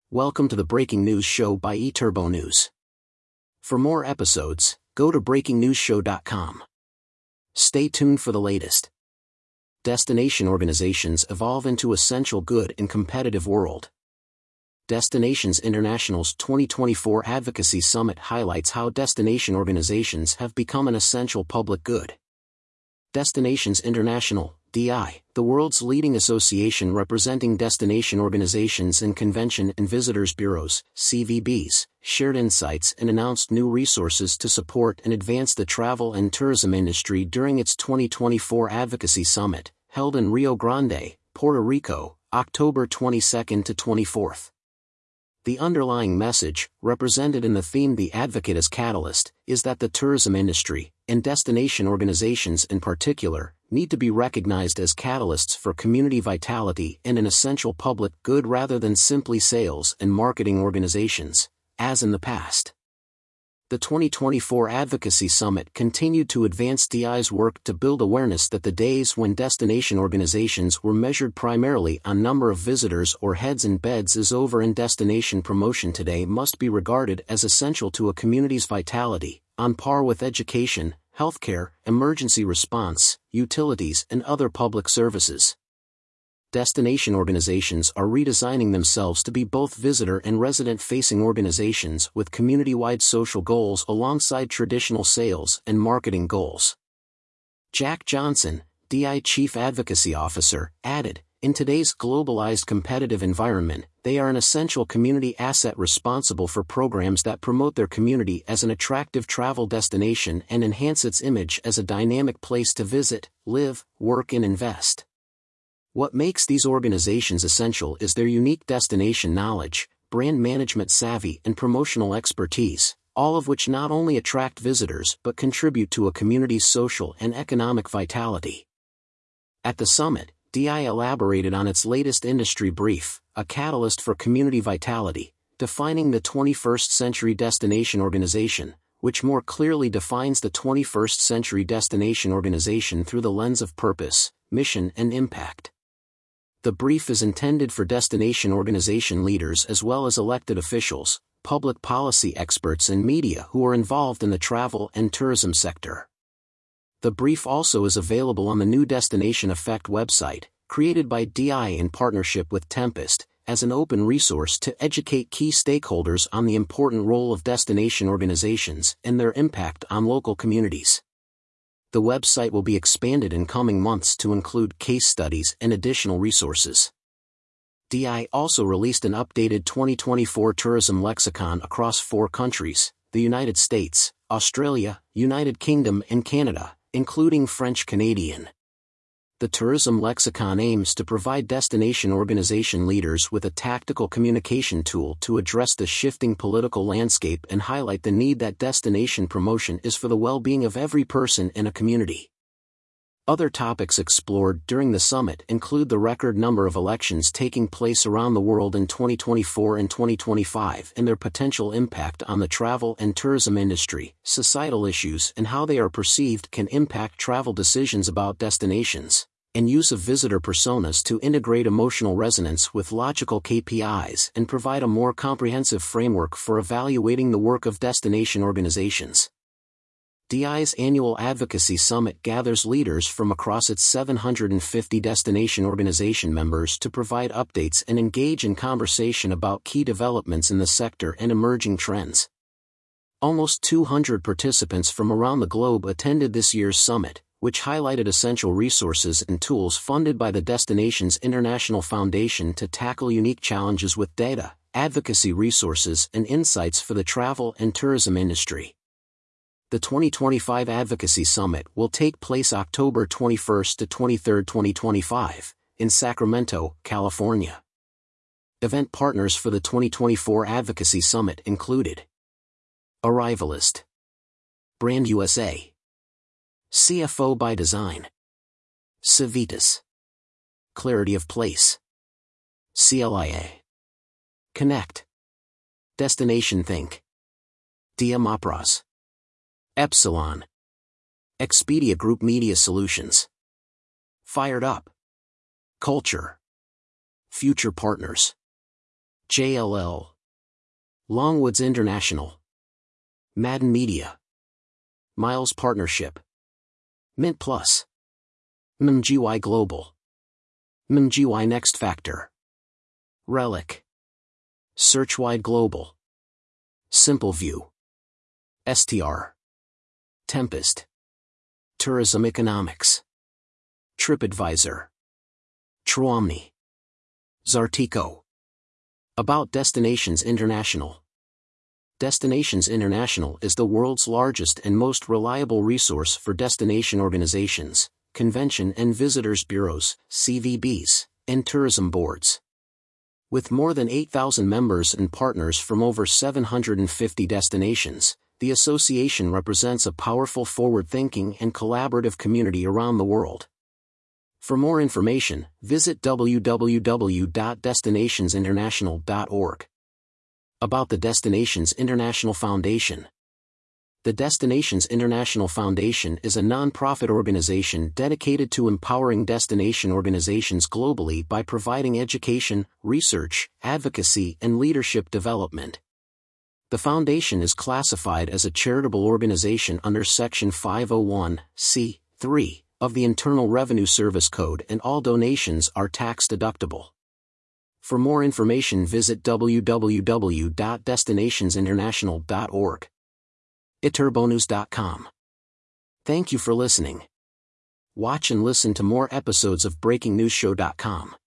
Welcome to the Breaking News Show by eTurbo News. For more episodes, go to breakingnewsshow.com. Stay tuned for the latest. Destination organizations evolve into essential good in competitive world. Destinations International's 2024 Advocacy Summit highlights how destination organizations have become an essential public good. Destinations International, DI, the world's leading association representing destination organizations and convention and visitors bureaus, CVBs, shared insights and announced new resources to support and advance the travel and tourism industry during its 2024 Advocacy Summit, held in Rio Grande, Puerto Rico, October 22 to 24. The underlying message, represented in the theme "The Advocate as Catalyst," is that the tourism industry, and destination organizations in particular, need to be recognized as catalysts for community vitality and an essential public good rather than simply sales and marketing organizations, as in the past. The 2024 Advocacy Summit continued to advance DI's work to build awareness that the days when destination organizations were measured primarily on number of visitors or heads in beds is over, and destination promotion today must be regarded as essential to a community's vitality, on par with education, healthcare, emergency response, utilities and other public services. Destination organizations are redesigning themselves to be both visitor and resident-facing organizations with community-wide social goals alongside traditional sales and marketing goals. Jack Johnson, DI Chief Advocacy Officer, added, "In today's globalized competitive environment, they are an essential community asset responsible for programs that promote their community as an attractive travel destination and enhance its image as a dynamic place to visit, live, work and invest." What makes these organizations essential is their unique destination knowledge, brand management savvy and promotional expertise, all of which not only attract visitors but contribute to a community's social and economic vitality. At the summit, DI elaborated on its latest industry brief, "A Catalyst for Community Vitality," defining the 21st Century Destination Organization, which more clearly defines the 21st Century Destination Organization through the lens of purpose, mission and impact. The brief is intended for destination organization leaders as well as elected officials, public policy experts and media who are involved in the travel and tourism sector. The brief also is available on the new Destination Effect website, created by DI in partnership with Tempest, as an open resource to educate key stakeholders on the important role of destination organizations and their impact on local communities. The website will be expanded in coming months to include case studies and additional resources. DI also released an updated 2024 tourism lexicon across 4 countries, the United States, Australia, United Kingdom and Canada, including French Canadian. The tourism lexicon aims to provide destination organization leaders with a tactical communication tool to address the shifting political landscape and highlight the need that destination promotion is for the well-being of every person in a community. Other topics explored during the summit include the record number of elections taking place around the world in 2024 and 2025 and their potential impact on the travel and tourism industry, societal issues and how they are perceived can impact travel decisions about destinations, and use of visitor personas to integrate emotional resonance with logical KPIs and provide a more comprehensive framework for evaluating the work of destination organizations. DI's annual Advocacy Summit gathers leaders from across its 750 destination organization members to provide updates and engage in conversation about key developments in the sector and emerging trends. Almost 200 participants from around the globe attended this year's summit, which highlighted essential resources and tools funded by the Destinations International Foundation to tackle unique challenges with data, advocacy resources and insights for the travel and tourism industry. The 2025 Advocacy Summit will take place October 21 to 23, 2025, in Sacramento, California. Event partners for the 2024 Advocacy Summit included Arrivalist, Brand USA, CFO by Design, Civitas, Clarity of Place, CLIA, Connect, Destination Think, Dia Mapras, Epsilon, Expedia Group Media Solutions, Fired Up, Culture, Future Partners, JLL. Longwoods International. Madden Media. Miles Partnership. Mint Plus. MGY Global. MGY Next Factor. Relic. Searchwide Global. SimpleView. STR. Tempest. Tourism Economics. TripAdvisor. Truomni. Zartico. About Destinations International. Destinations International is the world's largest and most reliable resource for destination organizations, convention and visitors bureaus, CVBs, and tourism boards. With more than 8,000 members and partners from over 750 destinations, the association represents a powerful forward-thinking and collaborative community around the world. For more information, visit www.destinationsinternational.org. About the Destinations International Foundation. The Destinations International Foundation is a non-profit organization dedicated to empowering destination organizations globally by providing education, research, advocacy, and leadership development. The foundation is classified as a charitable organization under Section 501(c)(3) of the Internal Revenue Service Code, and all donations are tax-deductible. For more information, visit www.destinationsinternational.org. iturbonews.com. Thank you for listening. Watch and listen to more episodes of BreakingNewsShow.com.